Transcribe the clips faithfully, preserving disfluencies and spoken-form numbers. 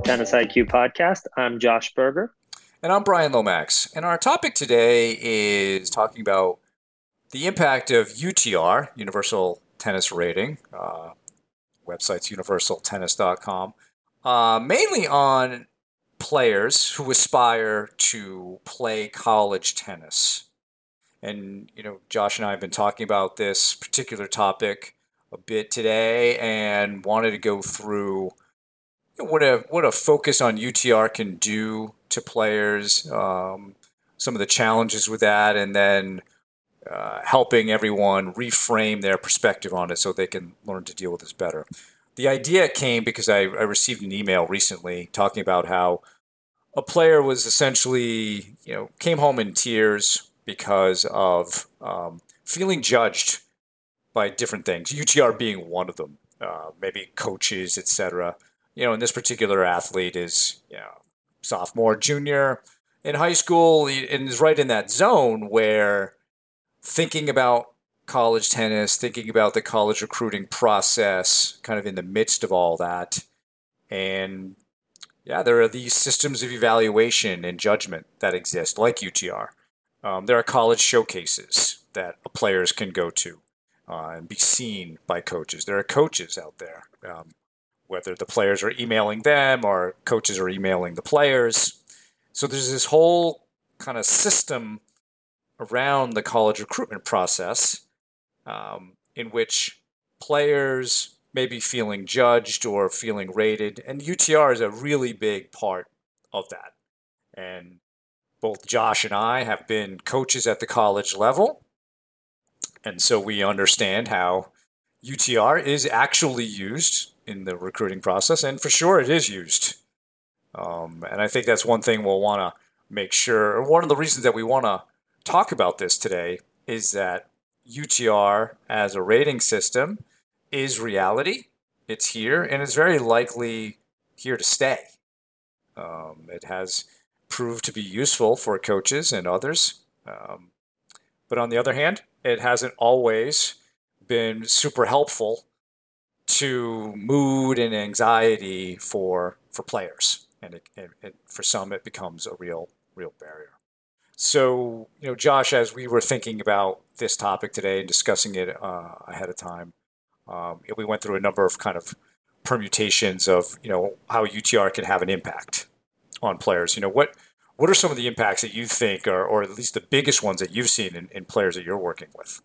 Tennis I Q podcast. I'm Josh Berger. And I'm Brian Lomax. And our topic today is talking about the impact of U T R, Universal Tennis Rating, uh, website's universal tennis dot com, uh, mainly on players who aspire to play college tennis. And, you know, Josh and I have been talking about this particular topic a bit today and wanted to go through what a what a focus on U T R can do to players, um, some of the challenges with that, and then uh, helping everyone reframe their perspective on it so they can learn to deal with this better. The idea came because I, I received an email recently talking about how a player was essentially, you know, came home in tears because of um, feeling judged by different things, U T R being one of them, uh, maybe coaches, et cetera. You know, and this particular athlete is, you know, sophomore, junior in high school, and is right in that zone where thinking about college tennis, thinking about the college recruiting process, kind of in the midst of all that. And yeah, there are these systems of evaluation and judgment that exist, like U T R. Um, there are college showcases that players can go to uh, and be seen by coaches. There are coaches out there. Um, whether the players are emailing them or coaches are emailing the players. So there's this whole kind of system around the college recruitment process um, in which players may be feeling judged or feeling rated. And U T R is a really big part of that. And both Josh and I have been coaches at the college level. And so we understand how U T R is actually used in the recruiting process, and for sure it is used. Um, and I think that's one thing we'll want to make sure, or one of the reasons that we want to talk about this today is that U T R as a rating system is reality. It's here, and it's very likely here to stay. Um, it has proved to be useful for coaches and others. Um, but on the other hand, it hasn't always been super helpful to mood and anxiety for for players, and, it, and, and for some it becomes a real real barrier. So, you know, Josh, as we were thinking about this topic today and discussing it uh, ahead of time, um, we went through a number of kind of permutations of, you know, how U T R can have an impact on players. You know, what what are some of the impacts that you think are, or at least the biggest ones that you've seen in, in players that you're working with?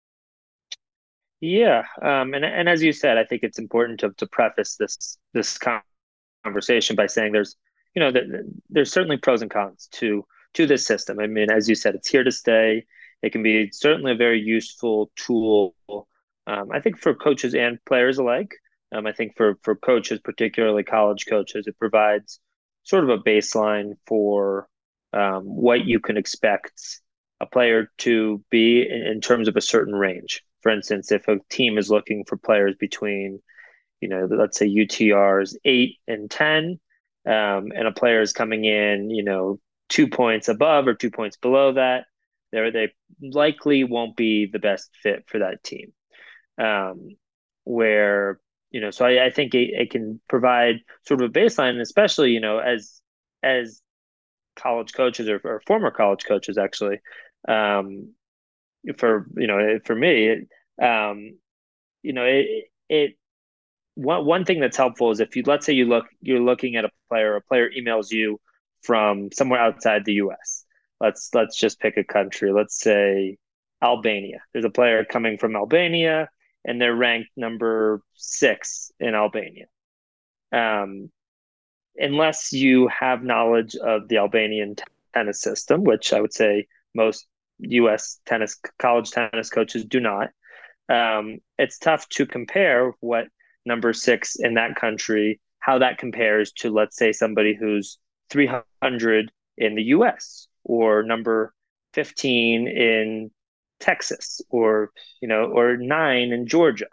Yeah, um, and and as you said, I think it's important to to preface this this conversation by saying there's, you know, that there's certainly pros and cons to to this system. I mean, as you said, it's here to stay. It can be certainly a very useful tool. Um, I think for coaches and players alike. Um, I think for for coaches, particularly college coaches, it provides sort of a baseline for um, what you can expect a player to be in, in terms of a certain range. For instance, if a team is looking for players between, you know, let's say U T R's eight and ten, um, and a player is coming in, you know, two points above or two points below that, they they likely won't be the best fit for that team. Um, where, you know, so I, I think it, it can provide sort of a baseline, especially, you know, as as college coaches or, or former college coaches actually. Um, for you know, for me, it, um, you know, it it one one thing that's helpful is if you, let's say you look you're looking at a player, a player emails you from somewhere outside the U S. Let's let's just pick a country. Let's say Albania. There's a player coming from Albania, and they're ranked number six in Albania. Um, unless you have knowledge of the Albanian t- tennis system, which I would say most U S tennis college tennis coaches do not, um, it's tough to compare what number six in that country, how that compares to, let's say, somebody who's three hundred in the U S or number fifteen in Texas, or, you know, or nine in Georgia.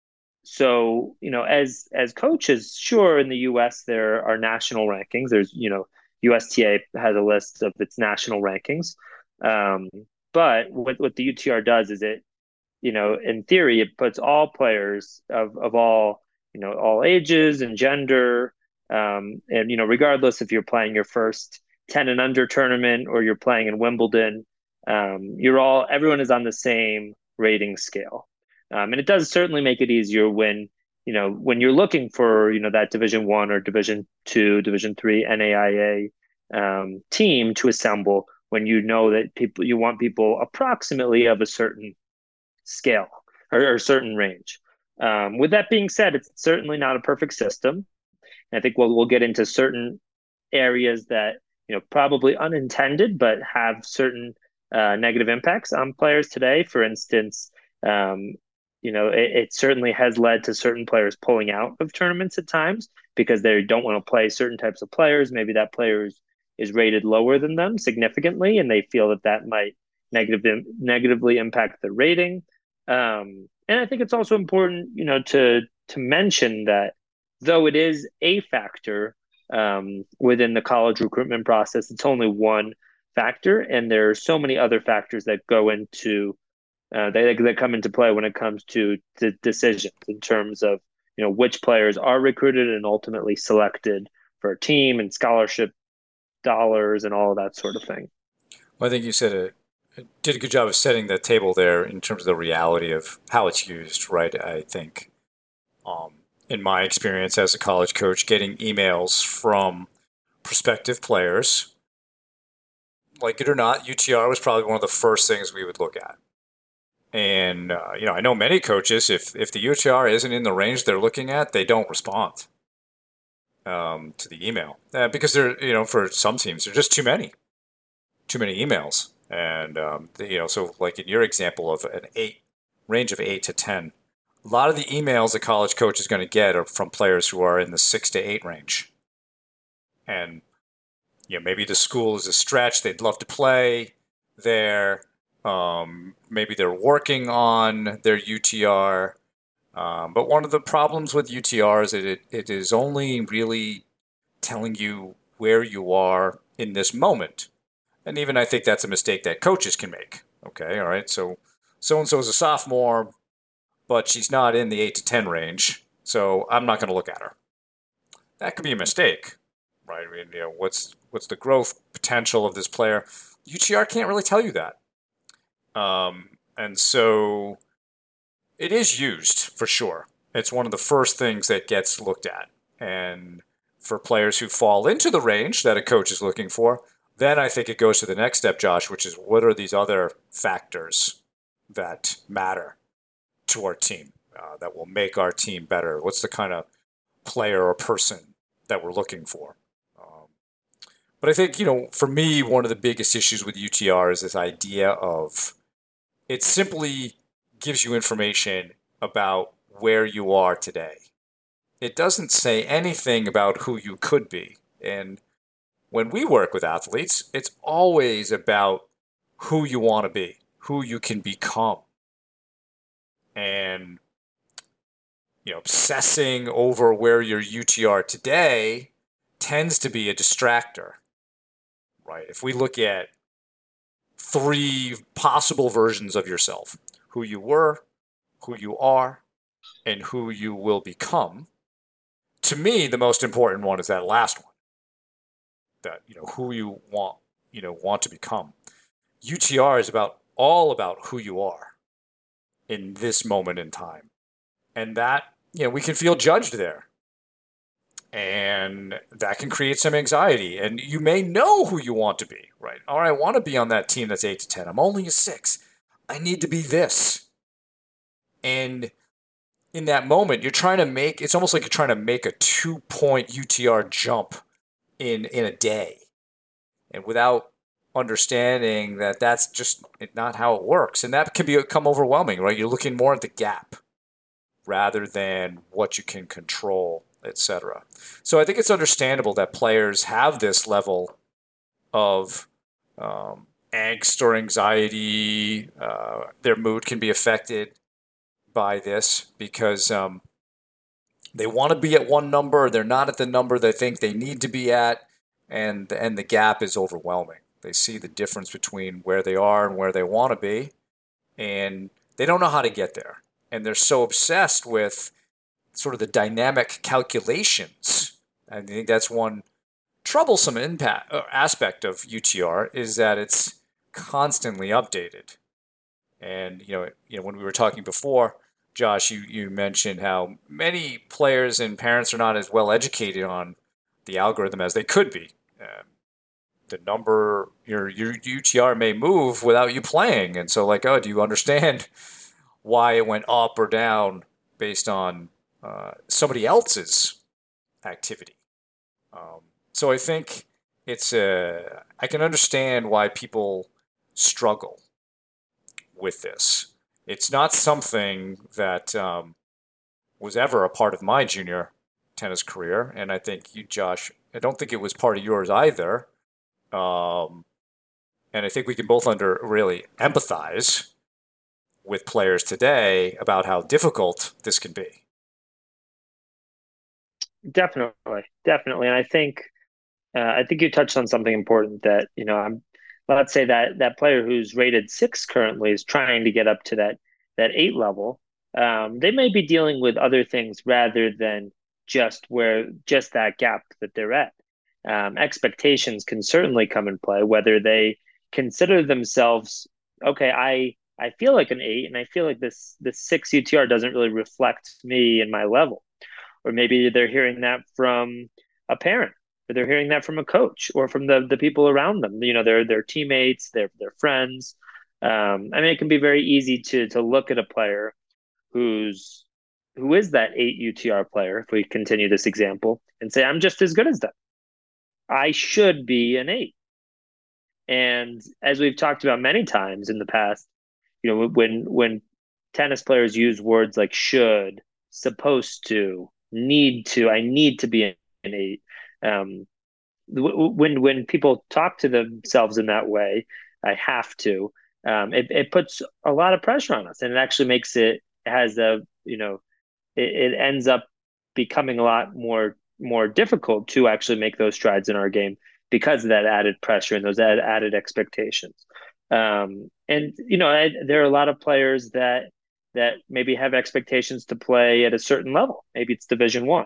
So, you know, as as coaches, sure, in the U S there are national rankings. There's, you know, U S T A has a list of its national rankings. Um, but what what the U T R does is it, you know, in theory, it puts all players of of all, you know, all ages and gender, Um, and, you know, regardless if you're playing your first ten and under tournament or you're playing in Wimbledon, um, you're all, everyone is on the same rating scale. Um, and it does certainly make it easier when, you know, when you're looking for, you know, that Division One or Division Two, Division Three N A I A um, team to assemble when you know that people, you want people approximately of a certain scale or, or certain range. Um, with that being said, it's certainly not a perfect system. And I think we'll we'll get into certain areas that, you know, probably unintended, but have certain uh, negative impacts on players today. For instance, um, you know, it, it certainly has led to certain players pulling out of tournaments at times because they don't want to play certain types of players. Maybe that player is, is rated lower than them significantly, and they feel that that might negative, negatively impact the rating. Um, and I think it's also important, you know, to to mention that though it is a factor um, within the college recruitment process, it's only one factor, and there are so many other factors that go into uh, that, that come into play when it comes to the decisions in terms of, you know, which players are recruited and ultimately selected for a team and scholarship dollars and all of that sort of thing. Well, I think you said it did a good job of setting the table there in terms of the reality of how it's used, right? I think, um, in my experience as a college coach, getting emails from prospective players, like it or not, U T R was probably one of the first things we would look at. And, uh, you know, I know many coaches, if, if the U T R isn't in the range they're looking at, they don't respond um, to the email. Uh, because they're, you know, for some teams, there are just too many, too many emails. And, um, the, you know, so like in your example of an eight, range of eight to ten, a lot of the emails a college coach is going to get are from players who are in the six to eight range. And, you know, maybe the school is a stretch. They'd love to play there. Um, maybe they're working on their U T R. Um, but one of the problems with U T R is that it, it is only really telling you where you are in this moment. And even I think that's a mistake that coaches can make. Okay, all right. So so-and-so is a sophomore, but she's not in the eight to ten range. So I'm not going to look at her. That could be a mistake, right? I mean, you know, what's what's the growth potential of this player? U T R can't really tell you that. Um, and so it is used for sure. It's one of the first things that gets looked at. And for players who fall into the range that a coach is looking for, then I think it goes to the next step, Josh, which is what are these other factors that matter to our team, uh, that will make our team better? What's the kind of player or person that we're looking for? Um, but I think, you know, for me, one of the biggest issues with U T R is this idea of it simply gives you information about where you are today. It doesn't say anything about who you could be. And when we work with athletes, it's always about who you want to be, who you can become. And, you know, obsessing over where your U T R today tends to be a distractor, right? If we look at three possible versions of yourself, who you were, who you are, and who you will become, to me, the most important one is that last one. That, you know, who you want, you know, want to become. U T R is about all about who you are in this moment in time. And that, you know, we can feel judged there. And that can create some anxiety. And you may know who you want to be, right? All right, I want to be on that team that's eight to ten. I'm only a six. I need to be this. And in that moment, you're trying to make, it's almost like you're trying to make a two-point U T R jump in in a day, and without understanding that that's just not how it works, and that can become overwhelming, right? You're looking more at the gap rather than what you can control, et cetera. So I think it's understandable that players have this level of um, angst or anxiety. Uh, their mood can be affected by this because um, they want to be at one number, they're not at the number they think they need to be at, and and the gap is overwhelming. They see the difference between where they are and where they want to be, and they don't know how to get there. And they're so obsessed with sort of the dynamic calculations I think that's one troublesome impact uh, aspect of U T R is that it's constantly updated. And you know, you know, when we were talking before, Josh, you, you mentioned how many players and parents are not as well educated on the algorithm as they could be. Uh, the number your your U T R may move without you playing, and so like, oh, do you understand why it went up or down based on uh, somebody else's activity? Um, so I think it's uh, I can understand why people struggle with this. It's not something that um, was ever a part of my junior tennis career, and I think you, Josh, I don't think it was part of yours either. Um, and I think we can both under really empathize with players today about how difficult this can be. Definitely, definitely, and I think uh, I think you touched on something important that you know I'm. Let's say that that player who's rated six currently is trying to get up to that that eight level. Um, they may be dealing with other things rather than just where just that gap that they're at. Um, expectations can certainly come in play, whether they consider themselves okay. I I feel like an eight, and I feel like this this six U T R doesn't really reflect me and my level, or maybe they're hearing that from a parent, or they're hearing that from a coach, or from the the people around them. You know, their their teammates, their their friends. Um, I mean, it can be very easy to to look at a player who's who is that eight U T R player, if we continue this example, and say, I'm just as good as them. I should be an eight. And as we've talked about many times in the past, you know, when when tennis players use words like should, supposed to, need to, I need to be an eight. Um, when when people talk to themselves in that way, I have to. Um, it, it puts a lot of pressure on us, and it actually makes it has a you know it, it ends up becoming a lot more more difficult to actually make those strides in our game because of that added pressure and those add, added expectations. Um, and you know, I, there are a lot of players that that maybe have expectations to play at a certain level. Maybe it's Division One.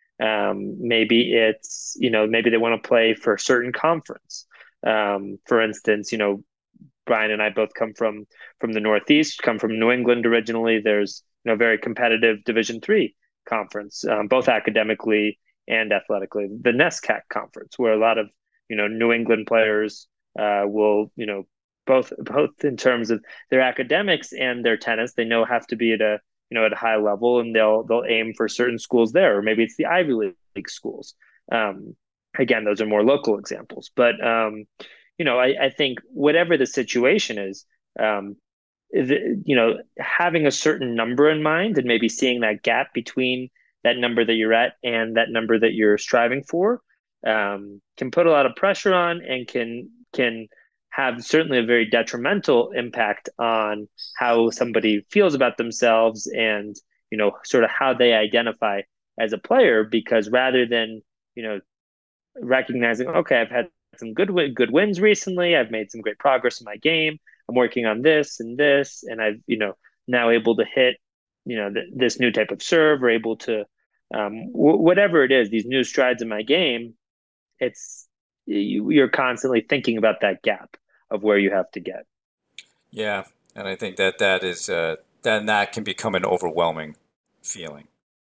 Um, maybe it's you know maybe they want to play for a certain conference. Um, for instance, you know Brian and I both come from from the Northeast, come from New England originally. There's you know very competitive Division Three conference, um, both academically and athletically. The NESCAC conference, where a lot of you know New England players uh, will you know both both in terms of their academics and their tennis, they know have to be at a you know at a high level, and they'll they'll aim for certain schools there, or maybe it's the Ivy League schools. Um, again, those are more local examples, but um, you know, I, I think whatever the situation is, um, the, you know, having a certain number in mind and maybe seeing that gap between that number that you're at and that number that you're striving for um, can put a lot of pressure on and can can have certainly a very detrimental impact on how somebody feels about themselves and you know sort of how they identify as a player because rather than you know recognizing, okay, I've had some good good wins recently. I've made some great progress in my game. I'm working on this and this, and I've you know now able to hit you know th- this new type of serve or able to um, w- whatever it is, these new strides in my game. It's you, you're constantly thinking about that gap of where you have to get. Yeah, and I think that that is uh, then that can become an overwhelming feeling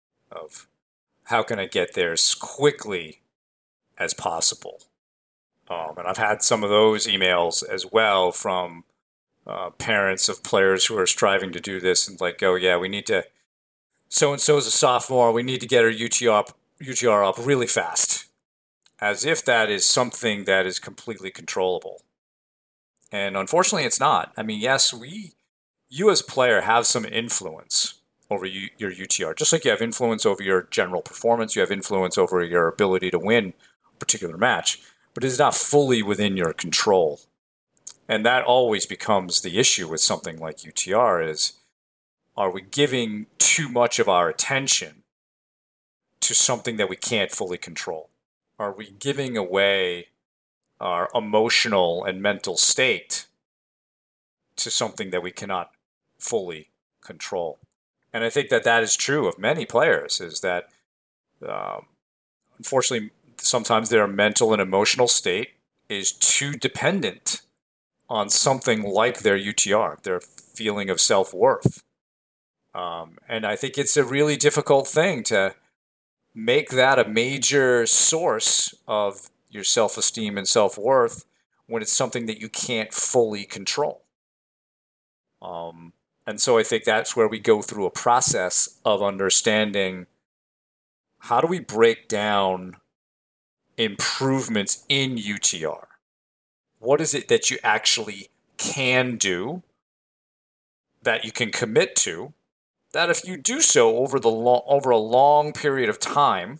of how can I get there as quickly as possible. Um, and I've had some of those emails as well from uh, parents of players who are striving to do this and like, oh yeah, we need to. So and so is a sophomore. We need to get our U T R up, U T R up really fast, as if that is something that is completely controllable. And unfortunately, it's not. I mean, yes, we, you as a player, have some influence over you, your U T R. Just like you have influence over your general performance, you have influence over your ability to win a particular match, but it's not fully within your control. And that always becomes the issue with something like U T R is, are we giving too much of our attention to something that we can't fully control? Are we giving away our emotional and mental state to something that we cannot fully control? And I think that that is true of many players, is that um, unfortunately, sometimes their mental and emotional state is too dependent on something like their U T R, their feeling of self worth. Um, and I think it's a really difficult thing to make that a major source of your self esteem and self worth when it's something that you can't fully control. Um, and so I think that's where we go through a process of understanding how do we break down improvements in U T R? What is it that you actually can do, that you can commit to, that if you do so over the lo- over a long period of time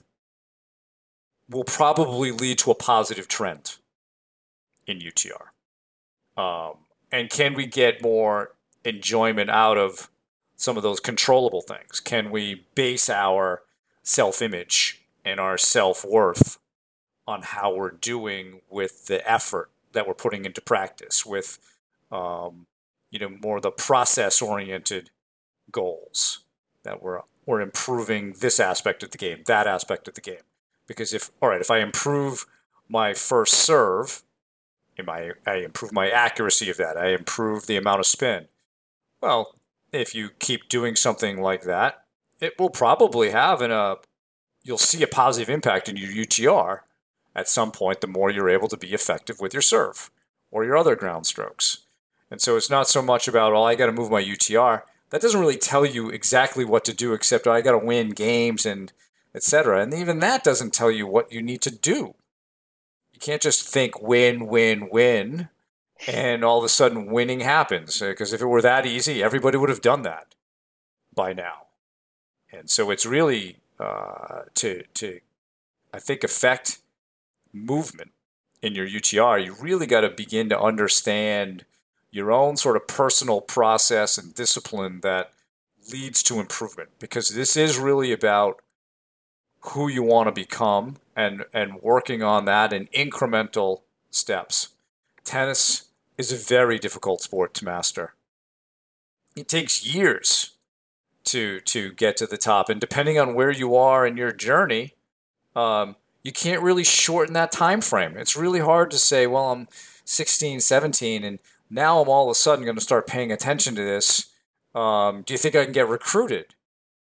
will probably lead to a positive trend in U T R? Um, and can we get more enjoyment out of some of those controllable things? Can we base our self-image and our self-worth on how we're doing with the effort that we're putting into practice, with um, you know, more the process-oriented goals, that we're we're improving this aspect of the game, that aspect of the game? Because if all right, if I improve my first serve, am I I improve my accuracy of that, I improve the amount of spin. Well, if you keep doing something like that, it will probably have an a you'll see a positive impact in your U T R at some point, the more you're able to be effective with your serve or your other ground strokes. And so it's not so much about, oh, I got to move my U T R. That doesn't really tell you exactly what to do, except oh, I got to win games and et cetera. And even that doesn't tell you what you need to do. You can't just think win, win, win, and all of a sudden winning happens. Because if it were that easy, everybody would have done that by now. And so it's really uh, to to I think affect movement in your U T R, you really got to begin to understand your own sort of personal process and discipline that leads to improvement, because this is really about who you want to become and and working on that in incremental steps. Tennis is a very difficult sport to master. It takes years to to get to the top, and depending on where you are in your journey, um, you can't really shorten that time frame. It's really hard to say, well, I'm sixteen, seventeen, and now I'm all of a sudden going to start paying attention to this. Um, do you think I can get recruited?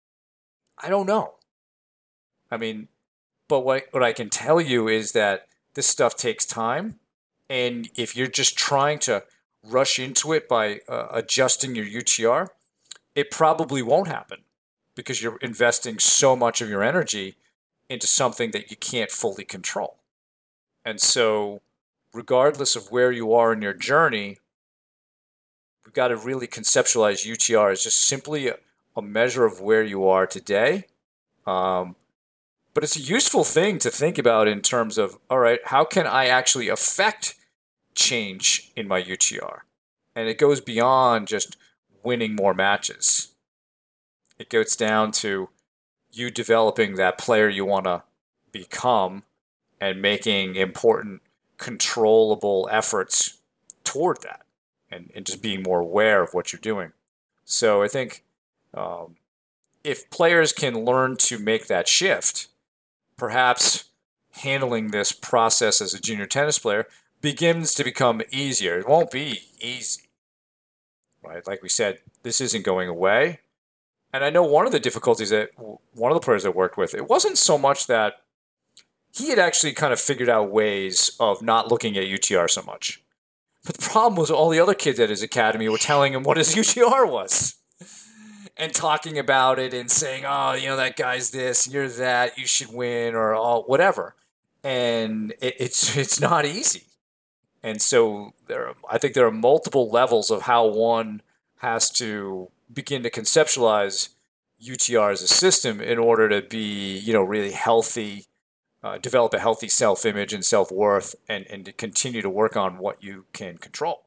I don't know. I mean, but what, what I can tell you is that this stuff takes time. And if you're just trying to rush into it by uh, adjusting your U T R, it probably won't happen because you're investing so much of your energy into something that you can't fully control. And so, regardless of where you are in your journey, we've got to really conceptualize U T R as just simply a, a measure of where you are today. Um, but it's a useful thing to think about in terms of, all right, how can I actually affect change in my U T R? And it goes beyond just winning more matches. It goes down to you developing that player you want to become and making important, controllable efforts toward that, and, and just being more aware of what you're doing. So I think um, if players can learn to make that shift, perhaps handling this process as a junior tennis player begins to become easier. It won't be easy, right? Like we said, this isn't going away. And I know one of the difficulties that one of the players I worked with, it wasn't so much that he had actually kind of figured out ways of not looking at U T R so much. But the problem was all the other kids at his academy were telling him what his U T R was and talking about it and saying, oh, you know, that guy's this, you're that, you should win, or oh, whatever. And it, it's it's not easy. And so there, are, I think there are multiple levels of how one has to begin to conceptualize U T R as a system in order to be, you know, really healthy, uh, develop a healthy self-image and self-worth, and, and to continue to work on what you can control.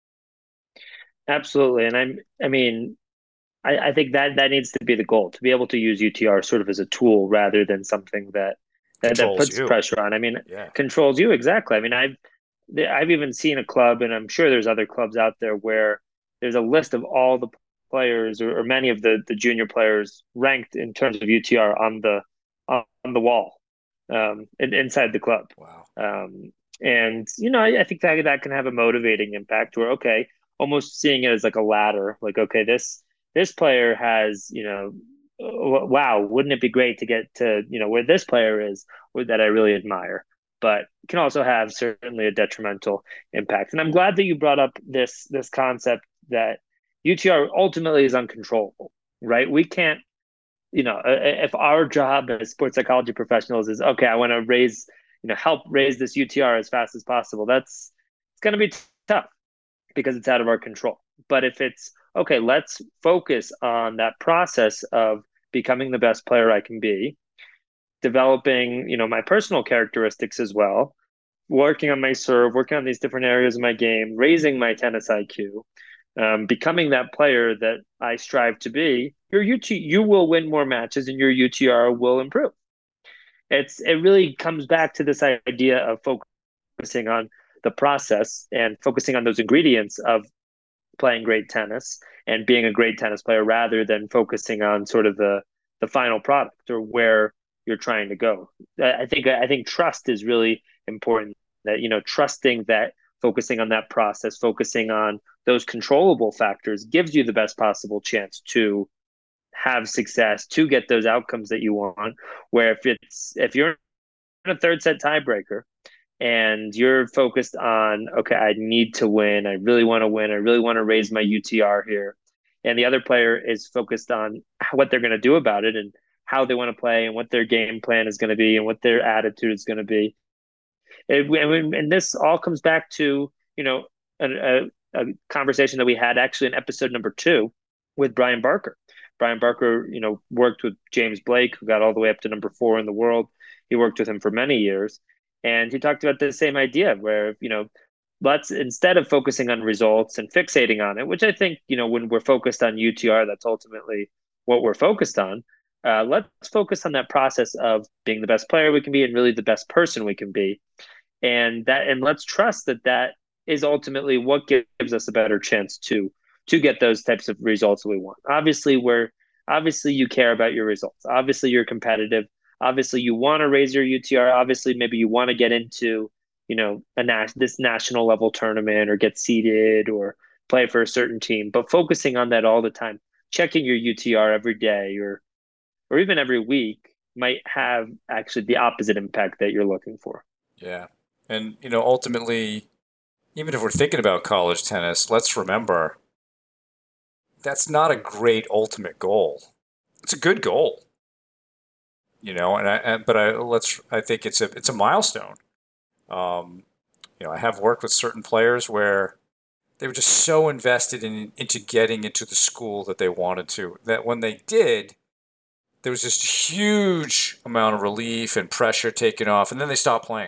Absolutely. And I'm, I mean, I, I think that that needs to be the goal, to be able to use U T R sort of as a tool rather than something that that, that Controls puts you. pressure on. I mean, Yeah. controls you exactly. I mean, I've I've even seen a club, and I'm sure there's other clubs out there where there's a list of all the players, or, or many of the the junior players ranked in terms of U T R on the on the wall. um, in, inside the club. Wow. Um, and you know, I, I think that that can have a motivating impact. Where okay, almost seeing it as like a ladder. Like okay, this this player has you know, wow, wouldn't it be great to get to you know where this player is, or that I really admire. But it can also have certainly a detrimental impact. And I'm glad that you brought up this this concept that U T R ultimately is uncontrollable, right? We can't you know, if our job as sports psychology professionals is okay, I want to raise, you know, help raise this U T R as fast as possible. That's it's going to be tough because it's out of our control. But if it's okay, let's focus on that process of becoming the best player I can be, developing, you know, my personal characteristics as well, working on my serve, working on these different areas of my game, raising my tennis I Q, um, becoming that player that I strive to be, your U T you will win more matches and your U T R will improve. It's it really comes back to this idea of focusing on the process and focusing on those ingredients of playing great tennis and being a great tennis player rather than focusing on sort of the the final product or where you're trying to go. I think I think trust is really important. That you know, trusting that focusing on that process, focusing on those controllable factors gives you the best possible chance to have success, to get those outcomes that you want. Where if it's if you're in a third set tiebreaker and you're focused on, okay, I need to win. I really want to win. I really want to raise my U T R here. And the other player is focused on what they're going to do about it and how they want to play and what their game plan is going to be and what their attitude is going to be. It, and, and this all comes back to, you know, a, a, a conversation that we had actually in episode number two with Brian Barker. Brian Barker, you know, worked with James Blake, who got all the way up to number four in the world. He worked with him for many years. And he talked about the same idea where, you know, let's instead of focusing on results and fixating on it, which I think, you know, when we're focused on U T R, that's ultimately what we're focused on. Uh, let's focus on that process of being the best player we can be and really the best person we can be. And that, and let's trust that that is ultimately what gives us a better chance to to get those types of results that we want. Obviously, we're obviously you care about your results. Obviously, you're competitive. Obviously, you want to raise your U T R. Obviously, maybe you want to get into, you know, a nas- this national level tournament or get seeded or play for a certain team. But focusing on that all the time, checking your U T R every day or or even every week might have actually the opposite impact that you're looking for. Yeah. And, you know, ultimately, even if we're thinking about college tennis, let's remember that's not a great ultimate goal. It's a good goal, you know, and I, and, but I, let's, I think it's a, it's a milestone. Um, you know, I have worked with certain players where they were just so invested in, into getting into the school that they wanted to, that when they did, there was this huge amount of relief and pressure taken off, and then they stopped playing.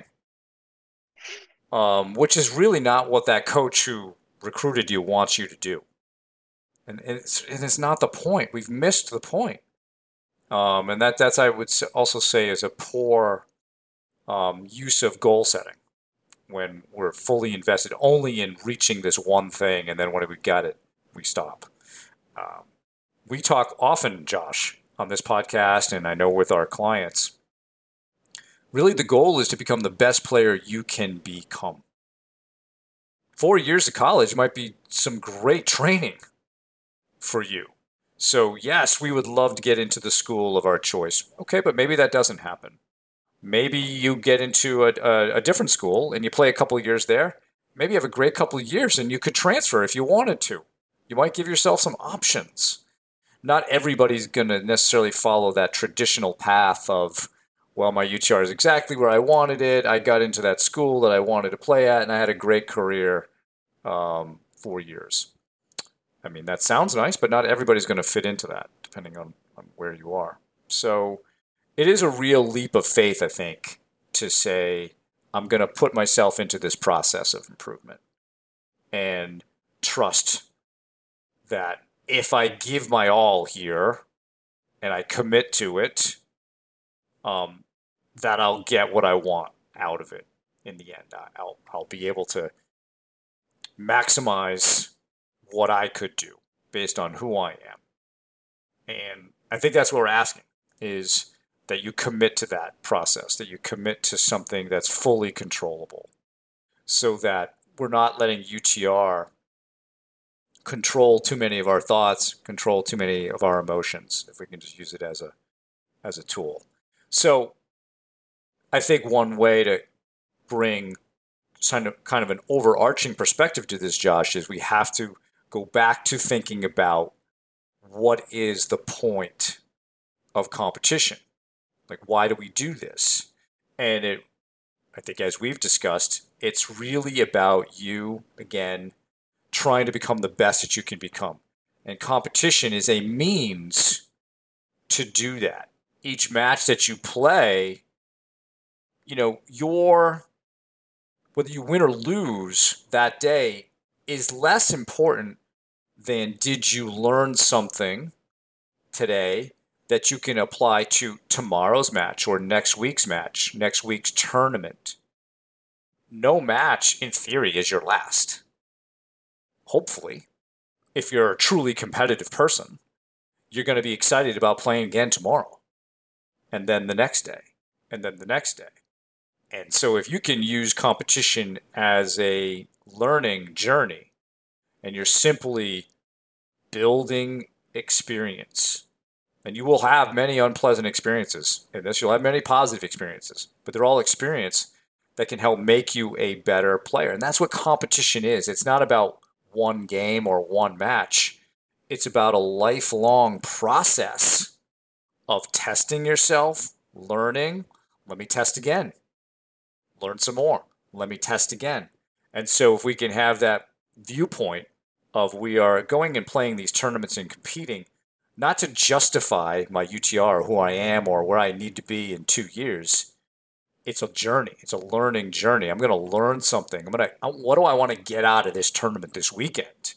Um, which is really not what that coach who recruited you wants you to do. And it's, and it's not the point. We've missed the point. Um, and that, that's, I would also say, is a poor um, use of goal setting when we're fully invested only in reaching this one thing. And then when we got it, we stop. Um, we talk often, Josh, on this podcast, and I know with our clients, really the goal is to become the best player you can become. Four years of college might be some great training for you. So yes, we would love to get into the school of our choice. Okay, but maybe that doesn't happen. Maybe you get into a, a, a different school and you play a couple of years there. Maybe you have a great couple of years and you could transfer if you wanted to. You might give yourself some options. Not everybody's going to necessarily follow that traditional path of, well, my U T R is exactly where I wanted it. I got into that school that I wanted to play at, and I had a great career um, four years. I mean, that sounds nice, but not everybody's going to fit into that, depending on, on where you are. So it is a real leap of faith, I think, to say, I'm going to put myself into this process of improvement and trust that if I give my all here and I commit to it, um, that I'll get what I want out of it in the end. I'll, I'll be able to maximize what I could do based on who I am. And I think that's what we're asking is, that you commit to that process, that you commit to something that's fully controllable, so that we're not letting U T R control too many of our thoughts, control too many of our emotions, if we can just use it as a as a tool. So I think one way to bring kind of kind of an overarching perspective to this, Josh, is we have to go back to thinking about what is the point of competition? Like, why do we do this? And it, I think, as we've discussed, it's really about you, again, trying to become the best that you can become. And competition is a means to do that. Each match that you play, you know, your, whether you win or lose that day is less important than did you learn something today that you can apply to tomorrow's match or next week's match, next week's tournament. No match, in theory, is your last. Hopefully, if you're a truly competitive person, you're going to be excited about playing again tomorrow, and then the next day, and then the next day. And so if you can use competition as a learning journey, and you're simply building experience, and you will have many unpleasant experiences in this, you'll have many positive experiences, but they're all experience that can help make you a better player. And that's what competition is. It's not about one game or one match. It's about a lifelong process of testing yourself, learning. Let me test again. Learn some more. Let me test again. And so if we can have that viewpoint of we are going and playing these tournaments and competing, not to justify my U T R or who I am or where I need to be in two years. It's a journey. It's a learning journey. I'm going to learn something. I'm going to, what do I want to get out of this tournament this weekend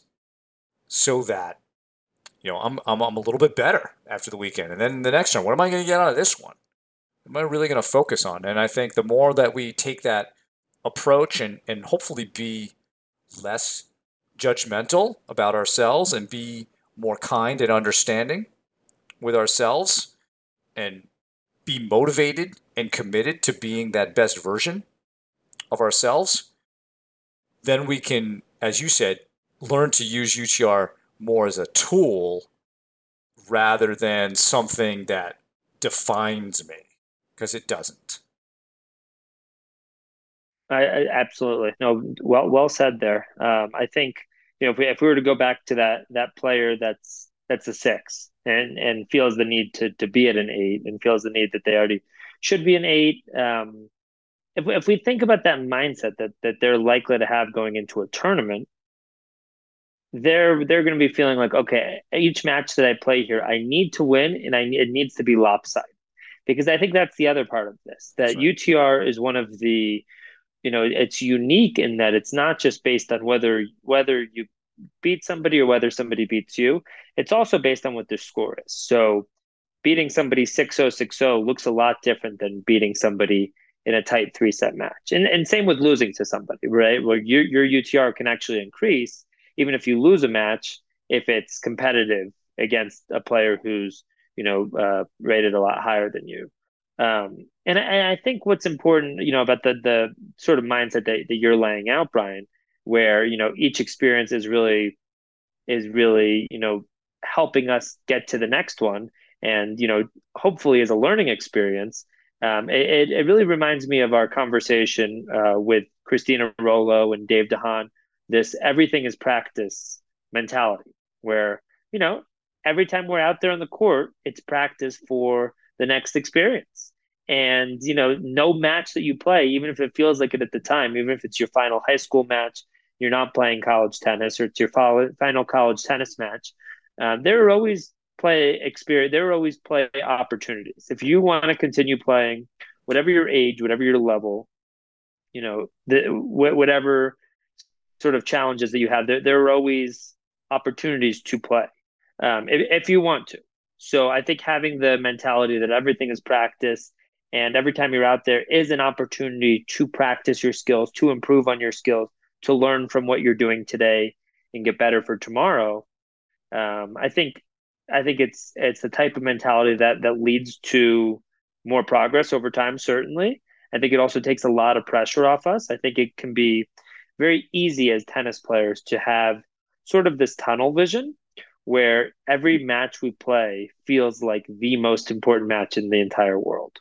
so that, you know, I'm, I'm, I'm a little bit better after the weekend. And then the next one, what am I going to get out of this one? What am I really going to focus on? And I think the more that we take that approach and, and hopefully be less judgmental about ourselves and be more kind and understanding with ourselves and be motivated and committed to being that best version of ourselves, then we can, as you said, learn to use U T R more as a tool rather than something that defines me, because it doesn't. I, I absolutely no. Well, well said there. Um, I think you know if we if we were to go back to that that player that's that's a six and and feels the need to to be at an eight and feels the need that they already should be an eight. Um, if if we think about that mindset that that they're likely to have going into a tournament, they're they're going to be feeling like, okay, each match that I play here, I need to win, and I it needs to be lopsided, because I think that's the other part of this. That right. U T R is one of the, you know, it's unique in that it's not just based on whether whether you beat somebody or whether somebody beats you. It's also based on what their score is. So beating somebody six oh six oh looks a lot different than beating somebody in a tight three set match. And and same with losing to somebody, right? Where your your U T R can actually increase even if you lose a match if it's competitive against a player who's, you know, uh, rated a lot higher than you. Um, and I, I think what's important, you know, about the the sort of mindset that, that you're laying out, Brian, where, you know, each experience is really is really, you know, helping us get to the next one, and, you know, hopefully as a learning experience. Um, it, it really reminds me of our conversation uh, with Christina Rollo and Dave DeHaan, this everything is practice mentality, where, you know, every time we're out there on the court, it's practice for the next experience. And, you know, no match that you play, even if it feels like it at the time, even if it's your final high school match, you're not playing college tennis, or it's your final college tennis match, uh, there are always play experience. There are always play opportunities. If you want to continue playing, whatever your age, whatever your level, you know, the wh- whatever sort of challenges that you have, there, there are always opportunities to play, um, if, if you want to. So I think having the mentality that everything is practice, and every time you're out there is an opportunity to practice your skills, to improve on your skills, to learn from what you're doing today and get better for tomorrow. Um, I think I think it's it's the type of mentality that that leads to more progress over time, certainly. I think it also takes a lot of pressure off us. I think it can be very easy as tennis players to have sort of this tunnel vision where every match we play feels like the most important match in the entire world.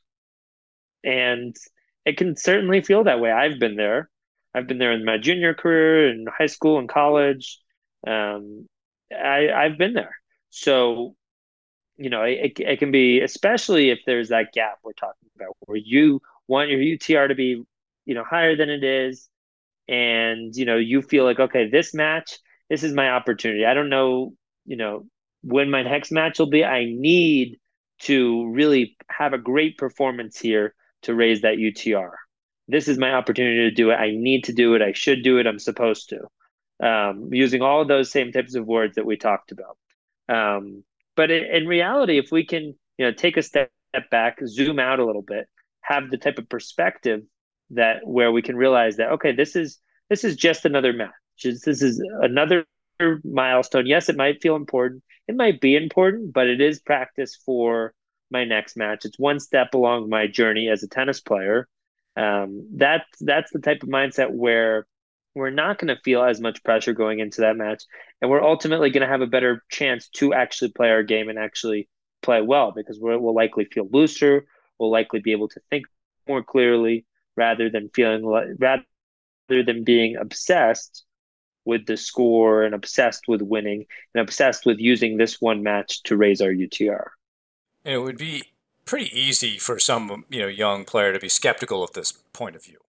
And it can certainly feel that way. I've been there. I've been there in my junior career, in high school and college. Um, I, I've been there. So, you know, it, it can be, especially if there's that gap we're talking about, where you want your U T R to be, you know, higher than it is, and you know you feel like, okay, this match, this is my opportunity. I don't know, you know, when my next match will be. I need to really have a great performance here to raise that U T R. This is my opportunity to do it. I need to do it. I should do it. I'm supposed to. Um, using all of those same types of words that we talked about. Um, but in, in reality, if we can, you know, take a step back, zoom out a little bit, have the type of perspective that where we can realize that, okay, this is this is just another match. This is another milestone. Yes, it might feel important. It might be important, but it is practice for my next match. It's one step along my journey as a tennis player. Um, that that's the type of mindset where we're not going to feel as much pressure going into that match, and we're ultimately going to have a better chance to actually play our game and actually play well, because we're, we'll likely feel looser. We'll likely be able to think more clearly rather than feeling like, rather than being obsessed with the score and obsessed with winning and obsessed with using this one match to raise our U T R. And it would be pretty easy for some, you know, young player to be skeptical of this point of view.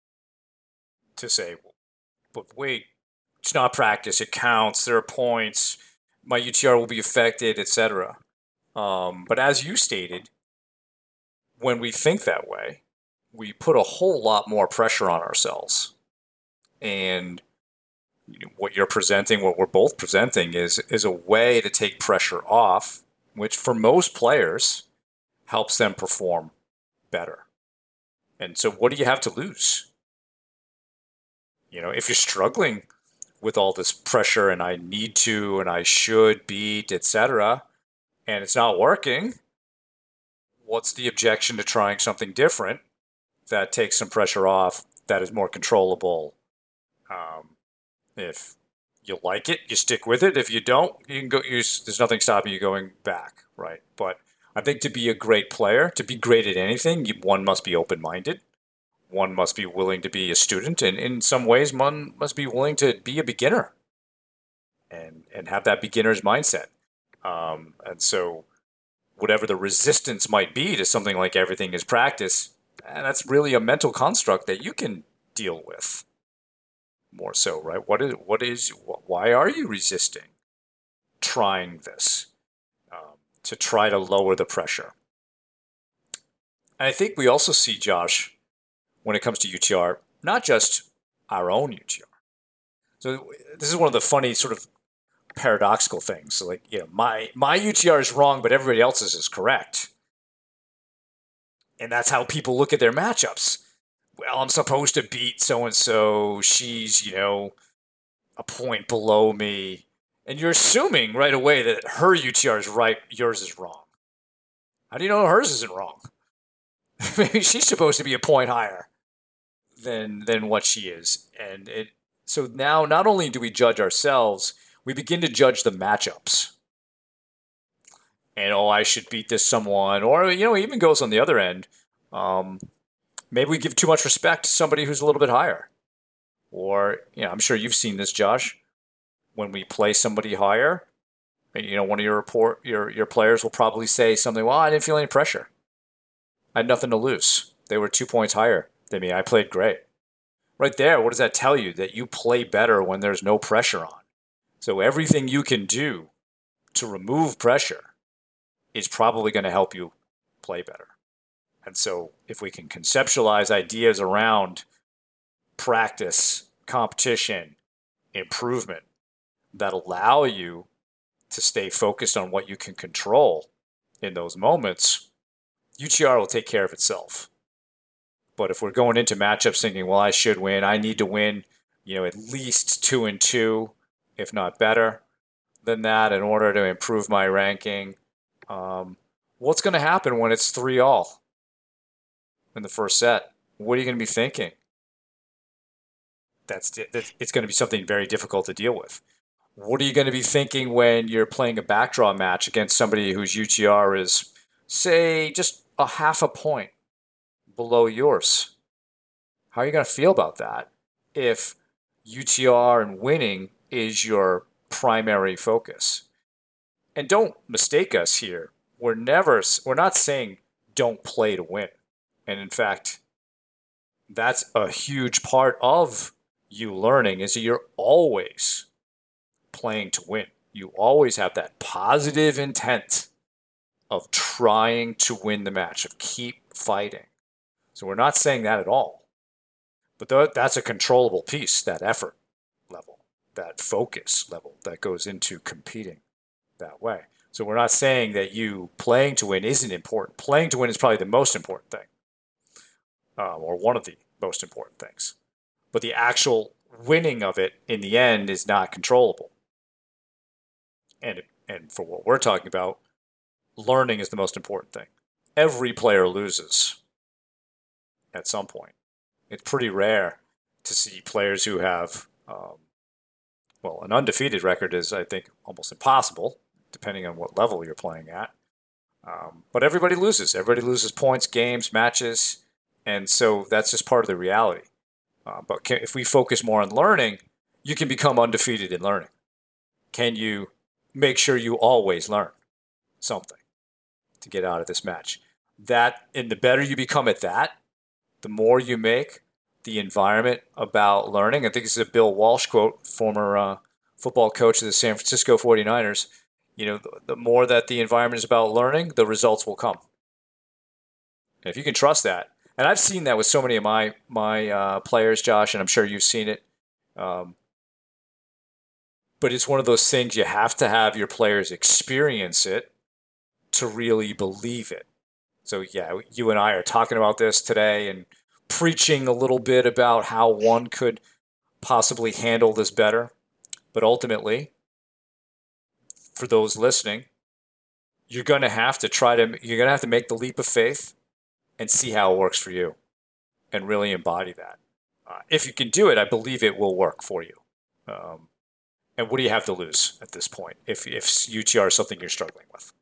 To say, but wait, it's not practice. It counts. There are points. My U T R will be affected, et cetera. Um, but as you stated, when we think that way, we put a whole lot more pressure on ourselves. And what you're presenting, what we're both presenting, is is a way to take pressure off, which for most players helps them perform better. And so what do you have to lose? You know, if you're struggling with all this pressure and I need to and I should beat, et cetera, and it's not working, what's the objection to trying something different that takes some pressure off, that is more controllable? Um, if you like it, you stick with it. If you don't, you can go. You, there's nothing stopping you going back, right? But I think to be a great player, to be great at anything, you, one must be open-minded. One must be willing to be a student, and in some ways, one must be willing to be a beginner, and and have that beginner's mindset. Um, and so, whatever the resistance might be to something like everything is practice, and that's really a mental construct that you can deal with. More so, right? What is, what is, why are you resisting trying this um, to try to lower the pressure? And I think we also see, Josh, when it comes to U T R, not just our own U T R. So this is one of the funny sort of paradoxical things. So like, you know, my, my U T R is wrong, but everybody else's is correct. And that's how people look at their matchups. Well, I'm supposed to beat so-and-so. She's, you know, a point below me. And you're assuming right away that her U T R is right, yours is wrong. How do you know hers isn't wrong? Maybe she's supposed to be a point higher than than what she is. And it so now not only do we judge ourselves, we begin to judge the matchups. And, oh, I should beat this someone. Or, you know, it even goes on the other end. Um... Maybe we give too much respect to somebody who's a little bit higher. Or, you know, I'm sure you've seen this, Josh. When we play somebody higher, you know, one of your report your your players will probably say something, well, I didn't feel any pressure. I had nothing to lose. They were two points higher than me. I played great. Right there, what does that tell you? That you play better when there's no pressure on. So everything you can do to remove pressure is probably going to help you play better. And so if we can conceptualize ideas around practice, competition, improvement that allow you to stay focused on what you can control in those moments, U T R will take care of itself. But if we're going into matchups thinking, well, I should win, I need to win, you know, at least two and two, if not better than that in order to improve my ranking, um, what's going to happen when it's three all? in the first set, what are you going to be thinking? That's, that's it's going to be something very difficult to deal with. What are you going to be thinking when you're playing a backdraw match against somebody whose U T R is, say, just a half a point below yours? How are you going to feel about that if U T R and winning is your primary focus? And don't mistake us here. We're never, we're not saying don't play to win. And in fact, that's a huge part of you learning is that you're always playing to win. You always have that positive intent of trying to win the match, of keep fighting. So we're not saying that at all. But that's a controllable piece, that effort level, that focus level that goes into competing that way. So we're not saying that you playing to win isn't important. Playing to win is probably the most important thing, um, or one of the most important things. But the actual winning of it in the end is not controllable. And, and for what we're talking about, learning is the most important thing. Every player loses at some point. It's pretty rare to see players who have, um, well, an undefeated record is, I think, almost impossible, depending on what level you're playing at. Um, but everybody loses. Everybody loses points, games, matches, and so that's just part of the reality. Uh, but can, if we focus more on learning, you can become undefeated in learning. Can you make sure you always learn something to get out of this match? That, and the better you become at that, the more you make the environment about learning. I think this is a Bill Walsh quote, former uh, football coach of the San Francisco forty-niners. You know, the, the more that the environment is about learning, the results will come. And if you can trust that, and I've seen that with so many of my my uh, players, Josh, and I'm sure you've seen it. Um, but it's one of those things you have to have your players experience it to really believe it. So yeah, you and I are talking about this today and preaching a little bit about how one could possibly handle this better. But ultimately, for those listening, you're going to have to try to, you're going to have to make the leap of faith and see how it works for you and really embody that. Uh, if you can do it, I believe it will work for you. Um, and what do you have to lose at this point if, if U T R is something you're struggling with?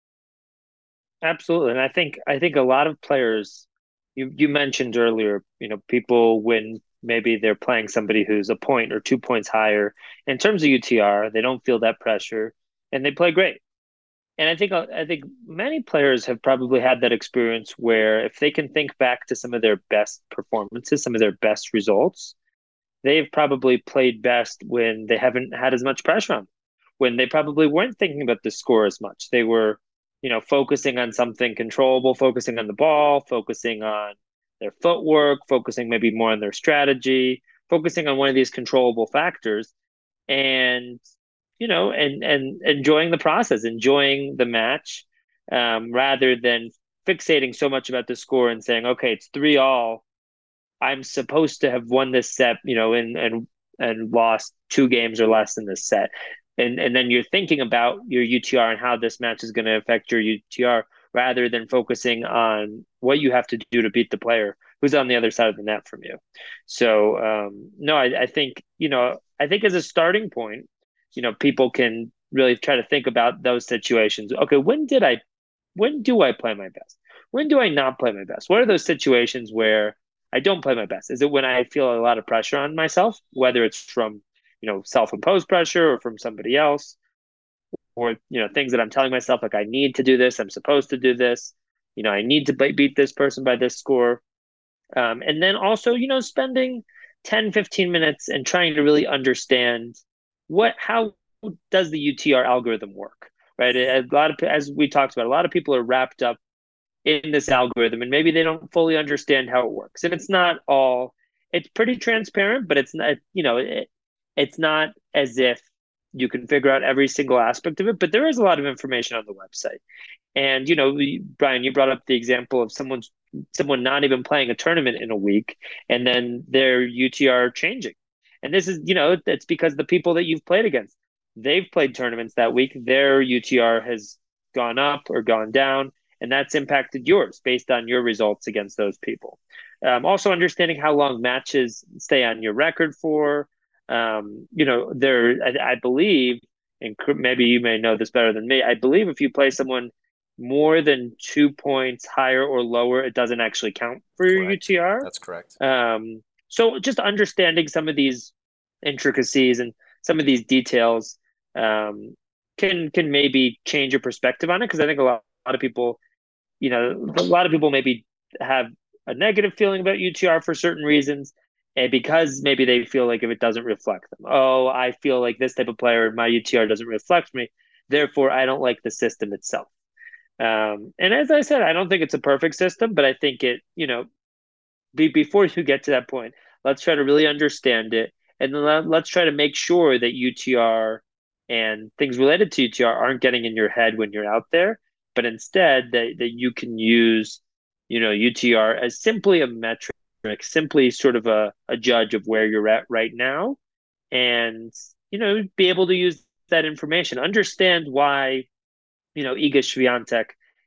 Absolutely. And I think I think a lot of players, you you mentioned earlier, you know, people when maybe they're playing somebody who's a point or two points higher in terms of U T R, they don't feel that pressure and they play great. And I think I think many players have probably had that experience where if they can think back to some of their best performances, some of their best results, they've probably played best when they haven't had as much pressure on them, when they probably weren't thinking about the score as much. They were, you know, focusing on something controllable, focusing on the ball, focusing on their footwork, focusing maybe more on their strategy, focusing on one of these controllable factors, and you know, and and enjoying the process, enjoying the match, um, rather than fixating so much about the score and saying, okay, it's three all. I'm supposed to have won this set, you know, and and and lost two games or less in this set. And and then you're thinking about your U T R and how this match is going to affect your U T R rather than focusing on what you have to do to beat the player who's on the other side of the net from you. So um, no, I, I think, you know, I think as a starting point, you know, people can really try to think about those situations. Okay, when did I, when do I play my best? When do I not play my best? What are those situations where I don't play my best? Is it when I feel a lot of pressure on myself, whether it's from, you know, self-imposed pressure or from somebody else, or, you know, things that I'm telling myself, like, I need to do this, I'm supposed to do this, you know, I need to beat this person by this score. Um, and then also, you know, spending ten, fifteen minutes and trying to really understand what, how does the U T R algorithm work, right? A lot of, as we talked about, a lot of people are wrapped up in this algorithm and maybe they don't fully understand how it works. And it's not all, it's pretty transparent, but it's not, you know, it, it's not as if you can figure out every single aspect of it, but there is a lot of information on the website. And, you know, Brian, you brought up the example of someone's someone not even playing a tournament in a week and then their U T R changing. And this is, you know, it's because the people that you've played against, they've played tournaments that week, their U T R has gone up or gone down. and that's impacted yours based on your results against those people. Um, also, understanding how long matches stay on your record for. Um, you know, there, I, I believe, and maybe you may know this better than me. I believe if you play someone more than two points higher or lower, it doesn't actually count for your Correct. U T R. That's correct. Um, so just understanding some of these intricacies and some of these details um, can can maybe change your perspective on it, because I think a lot, a lot of people, you know, a lot of people maybe have a negative feeling about U T R for certain reasons, and because maybe they feel like if it doesn't reflect them, oh, I feel like this type of player, my U T R doesn't reflect me, therefore I don't like the system itself. Um, and as I said, I don't think it's a perfect system, but I think it, you know, be, before you get to that point, let's try to really understand it, and then let, let's try to make sure that U T R and things related to U T R aren't getting in your head when you're out there, but instead that, that you can use, you know, U T R as simply a metric, simply sort of a, a judge of where you're at right now, and you know, be able to use that information, understand why, you know, Iga Swiatek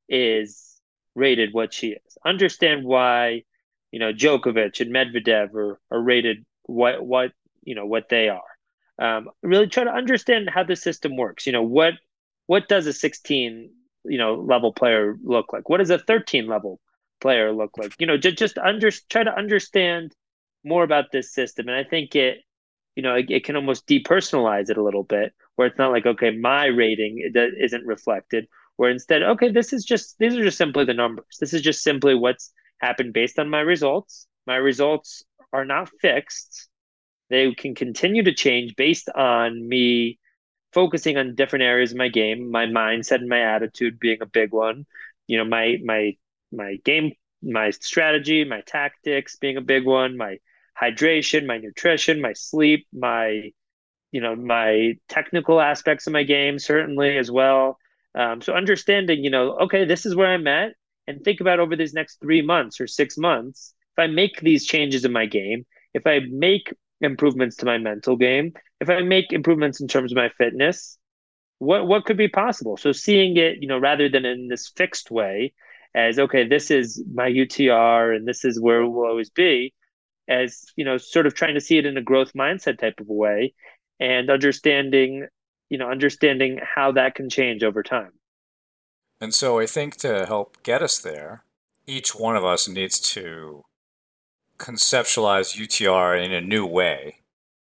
is rated what she is. Understand why, you know, Djokovic and Medvedev are, are rated what what you know what they are. Um, really try to understand how the system works. You know, what what does a sixteen you know level player look like? What does a thirteen level player look like? You know, just just under try to understand more about this system, and I think it you know, it, it can almost depersonalize it a little bit, where it's not like, okay, my rating isn't reflected, where instead, okay, this is just, these are just simply the numbers. This is just simply what's happened based on my results. My results are not fixed. They can continue to change based on me focusing on different areas of my game, my mindset and my attitude being a big one. You know, my my my game, my strategy, my tactics being a big one, my hydration, my nutrition, my sleep, my you know my technical aspects of my game certainly as well. Um, so understanding, you know, okay, this is where I'm at, and think about over these next three months or six months, if I make these changes in my game, if I make improvements to my mental game, if I make improvements in terms of my fitness, what what could be possible? So seeing it, you know, rather than in this fixed way, as okay, this is my U T R and this is where it will always be, as you know, sort of trying to see it in a growth mindset type of a way, and understanding, you know, understanding how that can change over time. And so I think to help get us there, each one of us needs to conceptualize U T R in a new way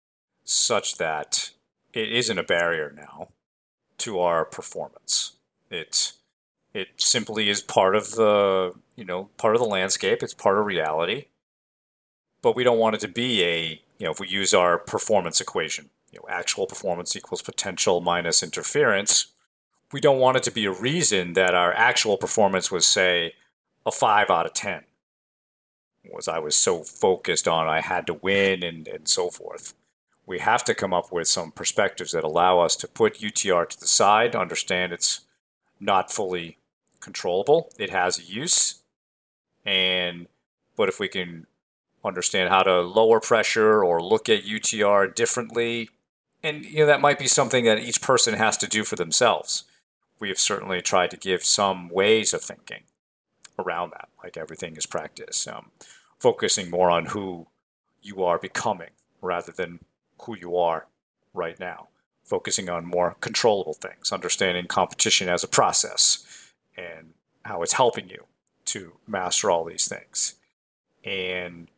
such that it isn't a barrier now to our performance. It it simply is part of the, you know, part of the landscape, it's part of reality. But we don't want it to be a, you know, if we use our performance equation, you know, actual performance equals potential minus interference, we don't want it to be a reason that our actual performance was, say, a five out of ten. Was I was so focused on I had to win and, and so forth. We have to come up with some perspectives that allow us to put U T R to the side, understand it's not fully controllable. It has a use. And but if we can understand how to lower pressure or look at U T R differently, and you know that might be something that each person has to do for themselves. We have certainly tried to give some ways of thinking around that, like everything is practice, um, focusing more on who you are becoming rather than who you are right now, focusing on more controllable things, understanding competition as a process and how it's helping you to master all these things, and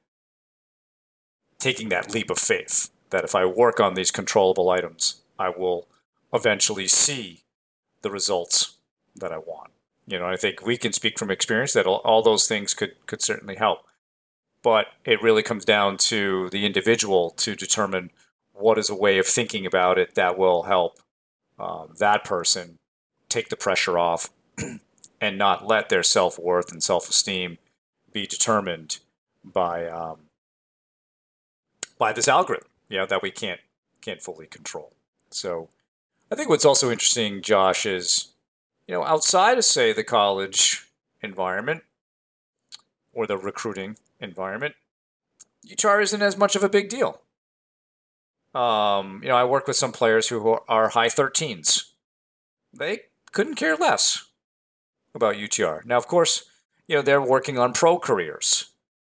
taking that leap of faith that if I work on these controllable items, I will eventually see the results that I want. You know, I think we can speak from experience that all, all those things could, could certainly help. But it really comes down to the individual to determine what is a way of thinking about it that will help um, that person take the pressure off and not let their self-worth and self-esteem be determined by um, by this algorithm, you know, that we can't can't fully control. So I think what's also interesting, Josh, is, you know, outside of, say, the college environment or the recruiting environment, U T R isn't as much of a big deal. Um, you know, I work with some players who are high thirteens. They couldn't care less about U T R. Now, of course, you know, they're working on pro careers.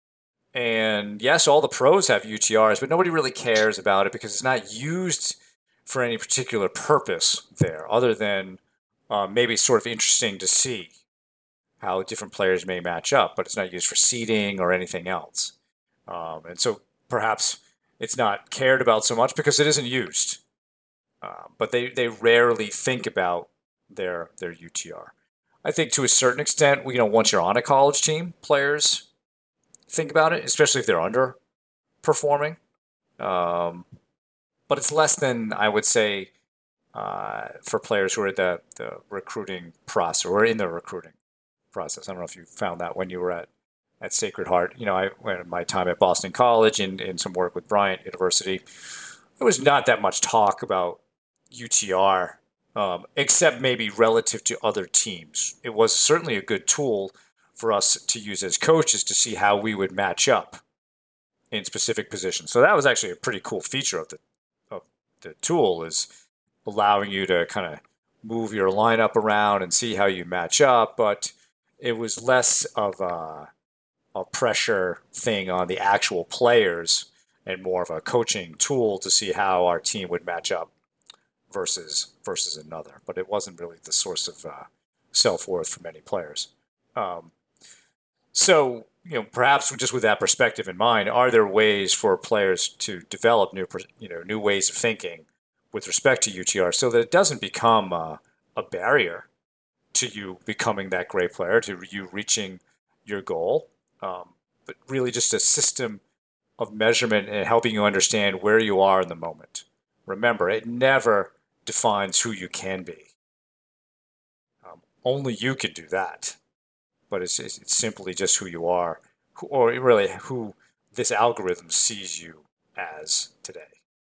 And yes, all the pros have U T Rs, but nobody really cares about it because it's not used for any particular purpose there, other than uh, maybe sort of interesting to see how different players may match up, but it's not used for seeding or anything else. Um, and so perhaps it's not cared about so much because it isn't used. Uh, but they, they rarely think about their their U T R. I think to a certain extent, you know, once you're on a college team, players think about it, especially if they're underperforming. Um, but it's less than, I would say, uh, for players who are the, the recruiting process or in the recruiting process. I don't know if you found that when you were at, at Sacred Heart. You know, I went my time at Boston College and in some work with Bryant University. There was not that much talk about U T R, um, except maybe relative to other teams. It was certainly a good tool for us to use as coaches to see how we would match up in specific positions. So that was actually a pretty cool feature of the of the tool, is allowing you to kind of move your lineup around and see how you match up. But it was less of a, a pressure thing on the actual players and more of a coaching tool to see how our team would match up versus versus another. But it wasn't really the source of uh, self-worth for many players. Um, so, you know, perhaps just with that perspective in mind, are there ways for players to develop new, you know, new ways of thinking with respect to U T R so that it doesn't become a, a barrier to you becoming that great player, to you reaching your goal, um, but really just a system of measurement and helping you understand where you are in the moment. Remember, it never defines who you can be. Um, only you can do that. But it's, it's simply just who you are, or really who this algorithm sees you as today.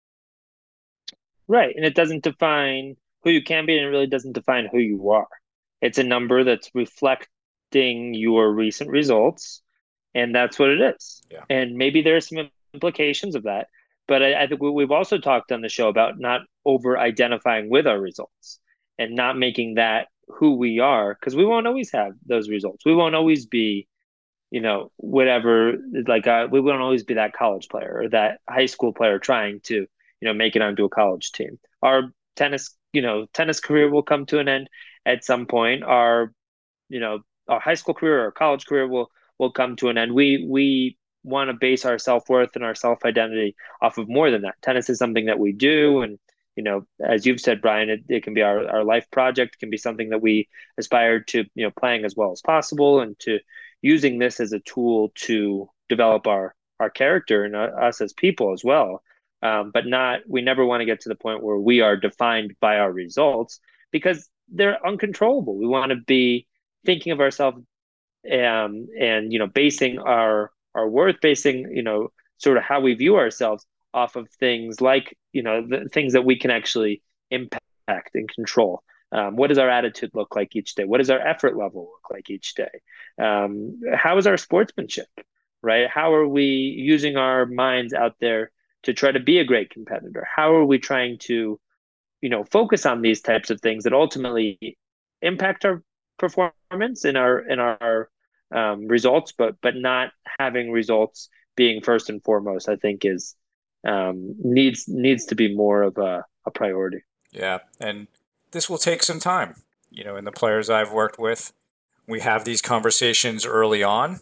Right. And it doesn't define who you can be, and it really doesn't define who you are. It's a number that's reflecting your recent results, and that's what it is. Yeah. And maybe there are some implications of that. But I, I think we've also talked on the show about not over identifying with our results and not making that who we are, because we won't always have those results. We won't always be, you know, whatever, like uh, we won't always be that college player or that high school player trying to, you know, make it onto a college team. Our tennis, you know, tennis career will come to an end at some point. Our, you know, our high school career or college career will will come to an end. We we want to base our self-worth and our self-identity off of more than that. Tennis is something that we do, and you know, as you've said, Brian, it, it can be our, our life project. It can be something that we aspire to, you know, playing as well as possible, and to using this as a tool to develop our our character and uh, us as people as well. Um, but not, we never want to get to the point where we are defined by our results, because they're uncontrollable. We want to be thinking of ourselves um, and you know, basing our our worth, basing, you know, sort of how we view ourselves off of things like, you know, the things that we can actually impact and control. Um, what does our attitude look like each day? What does our effort level look like each day? Um, how is our sportsmanship, right? How are we using our minds out there to try to be a great competitor? How are we trying to, you know, focus on these types of things that ultimately impact our performance in our in our um, results, but but not having results being first and foremost, I think is um, needs needs to be more of a, a priority. Yeah, and this will take some time. You know, in the players I've worked with, we have these conversations early on,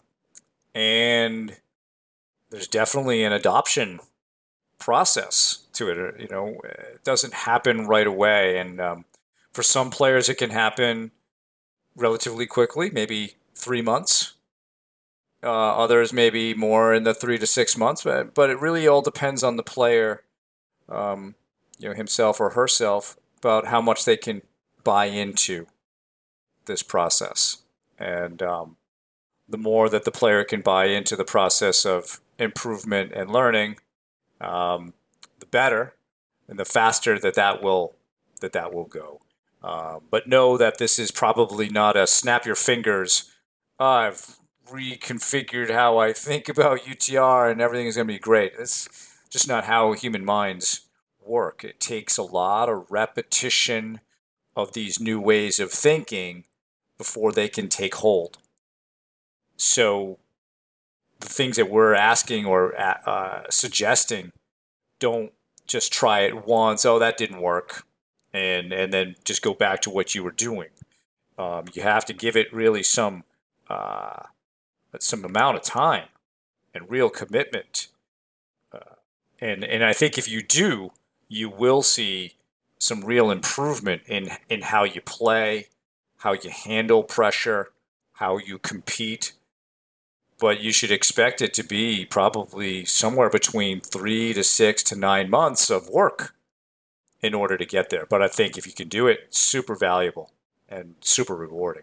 and there's definitely an adoption process to it. You know, it doesn't happen right away, and um, for some players, it can happen relatively quickly, maybe three months. Uh, others maybe more in the three to six months, but but it really all depends on the player, um, you know, himself or herself, about how much they can buy into this process. And um, the more that the player can buy into the process of improvement and learning, um, the better, and the faster that that will that that will go. Uh, but know that this is probably not a snap your fingers. Oh, I've reconfigured how I think about U T R and everything is going to be great. It's just not how human minds work. It takes a lot of repetition of these new ways of thinking before they can take hold. So the things that we're asking or uh, suggesting, don't just try it once. Oh, that didn't work. And, and then just go back to what you were doing. Um, you have to give it really some, uh, some amount of time and real commitment. Uh, and, and I think if you do, you will see some real improvement in, in how you play, how you handle pressure, how you compete. But you should expect it to be probably somewhere between three to six to nine months of work in order to get there. But I think if you can do it, super valuable and super rewarding.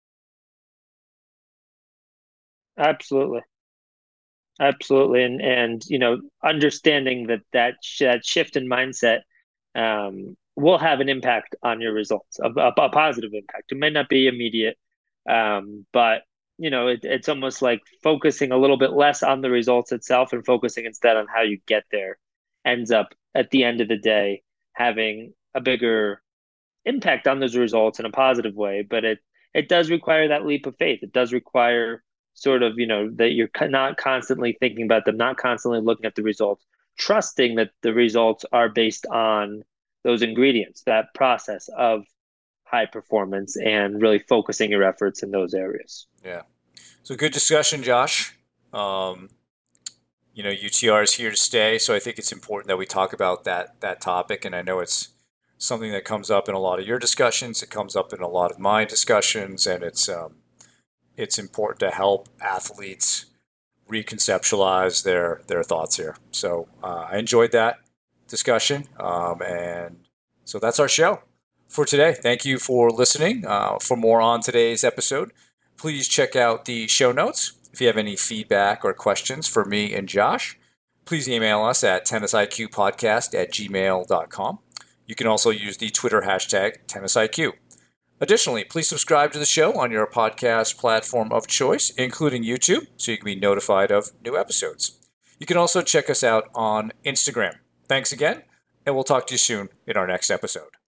Absolutely. Absolutely. And, and, you know, understanding that that, sh- that shift in mindset um, will have an impact on your results, a, a, a positive impact. It may not be immediate, um, but you know, it, it's almost like focusing a little bit less on the results itself and focusing instead on how you get there ends up at the end of the day having a bigger impact on those results in a positive way. But it it does require that leap of faith. It does require sort of, you know, that you're not constantly thinking about them, not constantly looking at the results, trusting that the results are based on those ingredients, that process of high performance, and really focusing your efforts in those areas. Yeah. So good discussion, Josh. Um, you know, U T R is here to stay, so I think it's important that we talk about that that topic. And I know it's something that comes up in a lot of your discussions. It comes up in a lot of my discussions, and it's um, it's important to help athletes reconceptualize their their thoughts here. So uh, I enjoyed that discussion, um, and so that's our show for today. Thank you for listening. Uh, for more on today's episode, please check out the show notes. If you have any feedback or questions for me and Josh, please email us at tennis I Q podcast at gmail dot com. You can also use the Twitter hashtag tennis I Q. Additionally, please subscribe to the show on your podcast platform of choice, including YouTube, so you can be notified of new episodes. You can also check us out on Instagram. Thanks again, and we'll talk to you soon in our next episode.